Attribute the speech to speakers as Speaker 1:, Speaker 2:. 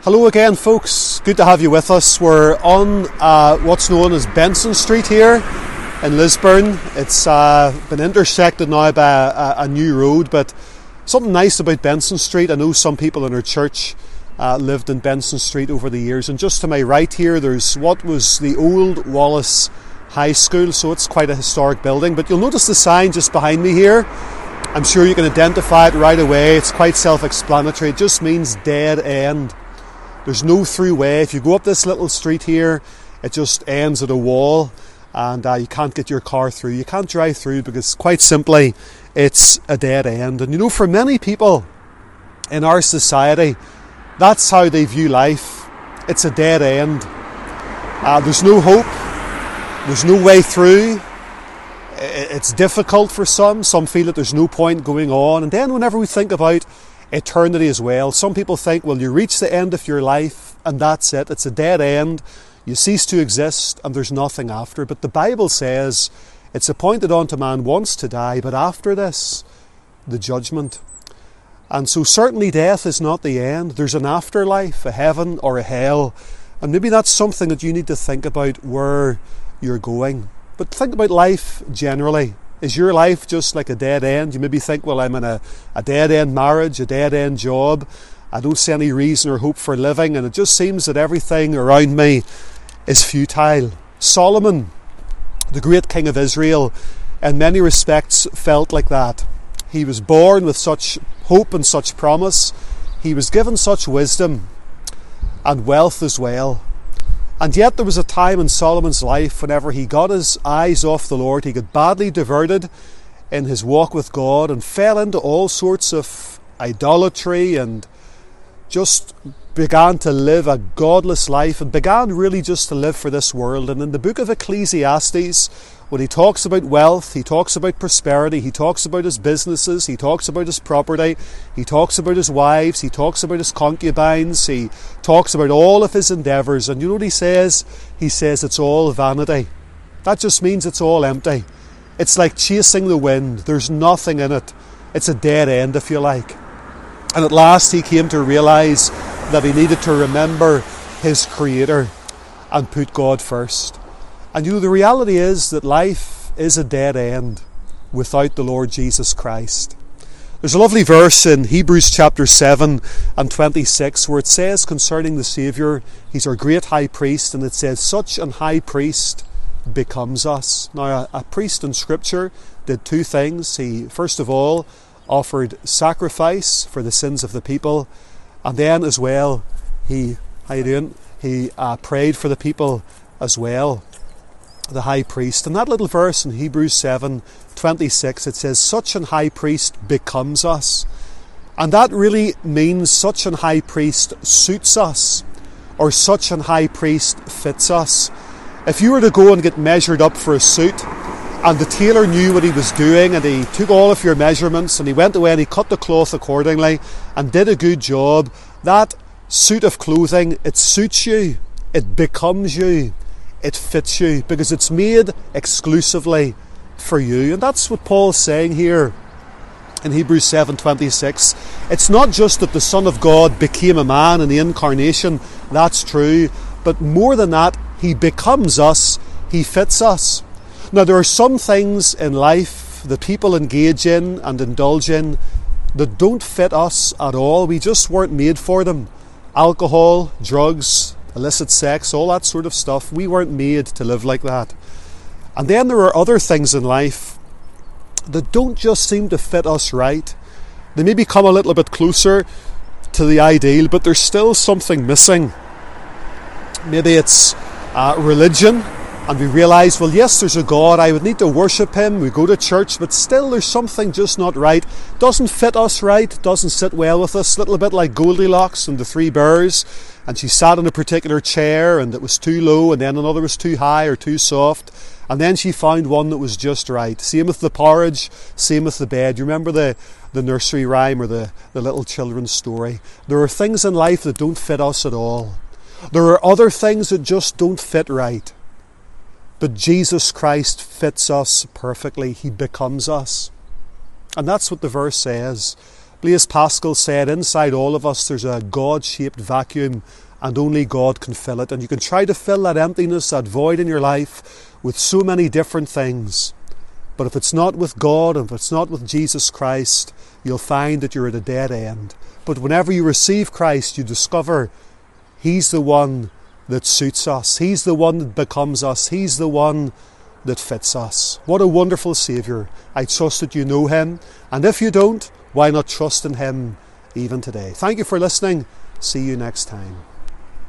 Speaker 1: Hello again, folks. Good to have you with us. We're on what's known as Benson Street here in Lisburn. It's been intersected now by a new road, but something nice about Benson Street. I know some people in our church lived in Benson Street over the years, and just to my right here there's what was the old Wallace High School, so it's quite a historic building. But you'll notice the sign just behind me here. I'm sure you can identify it right away. It's quite self-explanatory. It just means dead end. There's no through way. If you go up this little street here, it just ends at a wall, and you can't get your car through. You can't drive through because, quite simply, it's a dead end. And you know, for many people in our society, that's how they view life. It's a dead end. There's no hope. There's no way through. It's difficult for some. Some feel that there's no point going on. And then whenever we think about eternity as well, some people think, well, you reach the end of your life and that's it. It's a dead end. You cease to exist and there's nothing after. But the Bible says it's appointed unto man once to die, but after this, the judgment. And so certainly death is not the end. There's an afterlife, a heaven or a hell. And maybe that's something that you need to think about where you're going. But think about life generally. Is your life just like a dead end? You maybe think, well, I'm in a dead end marriage, a dead end job. I don't see any reason or hope for living, and it just seems that everything around me is futile. Solomon, the great king of Israel, in many respects felt like that. He was born with such hope and such promise. He was given such wisdom and wealth as well. And yet there was a time in Solomon's life whenever he got his eyes off the Lord, he got badly diverted in his walk with God and fell into all sorts of idolatry and just began to live a godless life and began really just to live for this world. And in the book of Ecclesiastes, when he talks about wealth, he talks about prosperity, he talks about his businesses, he talks about his property, he talks about his wives, he talks about his concubines, he talks about all of his endeavours. And you know what he says? He says it's all vanity. That just means it's all empty. It's like chasing the wind. There's nothing in it. It's a dead end, if you like. And at last he came to realise that he needed to remember his Creator and put God first. And you know, the reality is that life is a dead end without the Lord Jesus Christ. There's a lovely verse in Hebrews chapter 7 and 26 where it says concerning the Saviour, He's our great high priest, and it says, such an high priest becomes us. Now, a priest in Scripture did two things. He, first of all, offered sacrifice for the sins of the people, and then as well, he prayed for the people as well. The high priest. And that little verse in Hebrews 7:26, it says, such an high priest becomes us. And that really means such an high priest suits us, or such an high priest fits us. If you were to go and get measured up for a suit, and the tailor knew what he was doing, and he took all of your measurements, and he went away and he cut the cloth accordingly, and did a good job, that suit of clothing, it suits you, it becomes you, it fits you, because it's made exclusively for you. And that's what Paul's saying here in Hebrews 7:26. It's not just that the Son of God became a man in the incarnation, that's true, but more than that, He becomes us, He fits us. Now, there are some things in life that people engage in and indulge in that don't fit us at all. We just weren't made for them. Alcohol, drugs, illicit sex, all that sort of stuff. We weren't made to live like that. And then there are other things in life that don't just seem to fit us right. They maybe come a little bit closer to the ideal, but there's still something missing. Maybe it's religion, and we realise, well, yes, there's a God, I would need to worship Him, we go to church, but still there's something just not right. Doesn't fit us right, doesn't sit well with us. A little bit like Goldilocks and the Three Bears, and she sat in a particular chair and it was too low, and then another was too high or too soft, and then she found one that was just right. Same with the porridge, same with the bed. You remember the nursery rhyme or the little children's story? There are things in life that don't fit us at all. There are other things that just don't fit right. But Jesus Christ fits us perfectly. He becomes us. And that's what the verse says. Blaise Pascal said, inside all of us there's a God-shaped vacuum, and only God can fill it. And you can try to fill that emptiness, that void in your life with so many different things. But if it's not with God, and if it's not with Jesus Christ, you'll find that you're at a dead end. But whenever you receive Christ, you discover He's the one that suits us. He's the one that becomes us. He's the one that fits us. What a wonderful Saviour. I trust that you know Him. And if you don't, why not trust in Him even today? Thank you for listening. See you next time.